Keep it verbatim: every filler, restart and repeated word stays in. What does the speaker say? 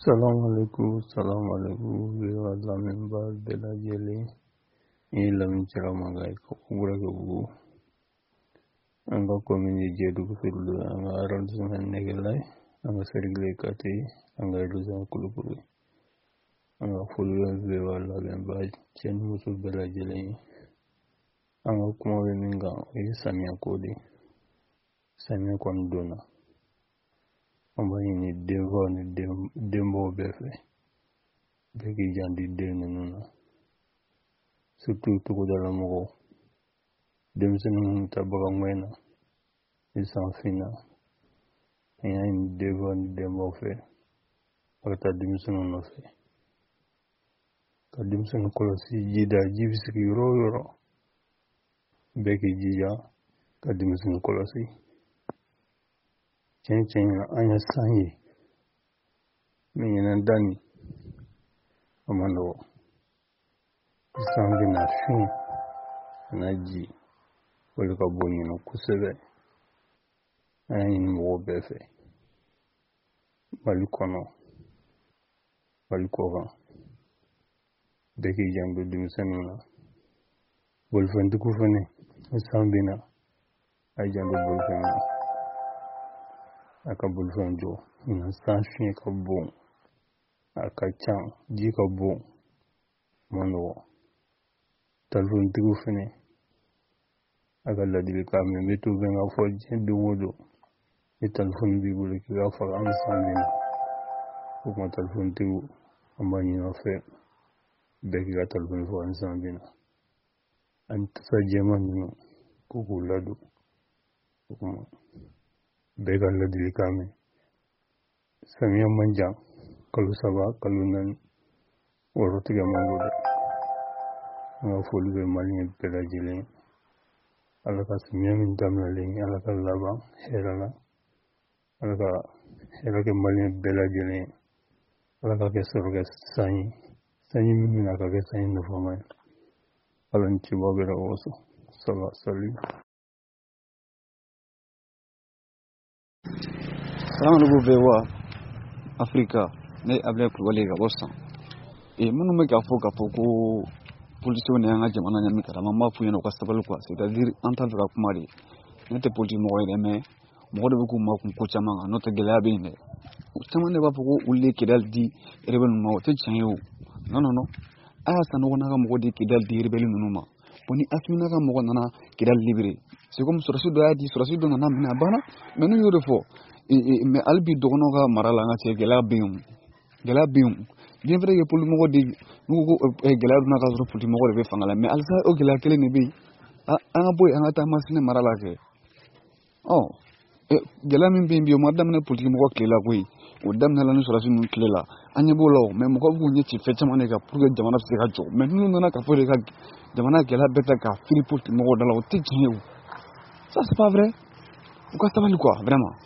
Salam alaikum, salam alaikum, wa lamin ba bela jele, ni lamin cira magai ko kubura ko bu. Anga komini jedu kusulu, anga aral sungan negelai, anga serigle kati, anga iluzan kulukuru. Anga fulu be wa lamin ba chen musul bela jele. Anga kuma be minga, e samia kodi, samia kondona. Amba ni devo ni dembo befe. Begi jandi dene nuna. Surtout tuko dala mogo. Demsenu tabaga mwena. Isan fina. Enya ni devo ni dembo fe. Akata demsenu no fe. Ka demsenu kolosi jida jibisiki yoro yoro. Begi jija. Ka demsenu kolosi. Chen chen anya sanyi. Minyana dani. Amano. Sangi na fin. Na ji. Wale ka bonyi no kusebe. Anya ni mwo befe. Balikono. Balikova. Beki jambo dimisenu na. Bolfendi kufene. Sangi na. Ay jambo bolfendi. Aka bolfendi jo. Ina sanshi ka bon. Aka chan. Ji ka bon. Mano. Talfun tigu fene. Aka ladili ka me metu venga foji de wodo. E talfun bi bulu ki ga fa am sandina. Ko talfun tigu ambani no fe. Beki ga talfun fo an sandina. An tsa jeman no ko ko ladu. Ko bega ladili ka me. Samia manja kalu saba kalu nan woro tiga mangoda. Nga folu be malin pela jile. Alaka samia min damla le alaka laba herala. Alaka herake malin bela jile. Alaka ke soroke sanyi. Sanyi min aka ke sanyi no famay. Alan chiba bela oso. Sala sali. Salam alaikum bewa Afrika ne abla kulwale ga bossa. E munu me ga fo ga fo ko politique ne nga jamana nyami kara mamma fu yeno ko sabal quoi, c'est-à-dire en tant que kumari ne te politique mo yele me mo de ko ma ko chama no te gela be ne chama ne ba fo ko ulle kidal di rebel mo te chanyo non non non aya sanu ko na mo di kidal di rebel no ma boni asmina ga mo na kidal libre c'est comme sur ce doit di sur ce do na na bana mais no yoro fo mais albi dogono ga marala nga che gela bium gela bium bien vrai que pour le mo di nugo gela na ga pour le mo be fangala mais alsa o gela kele ne bi anga boy anga ta masine marala ke oh gela min bi bio madam ne pour le mo kele la boy o dam na la no sura sunu kele la anya bolo mais mo ko bu ni ci fecce mané ga pour que jamana se ga jo mais nous na ka fo de ga jamana gela beta ka fili pour le mo dala o ti jew ça c'est pas vrai pourquoi ça va quoi vraiment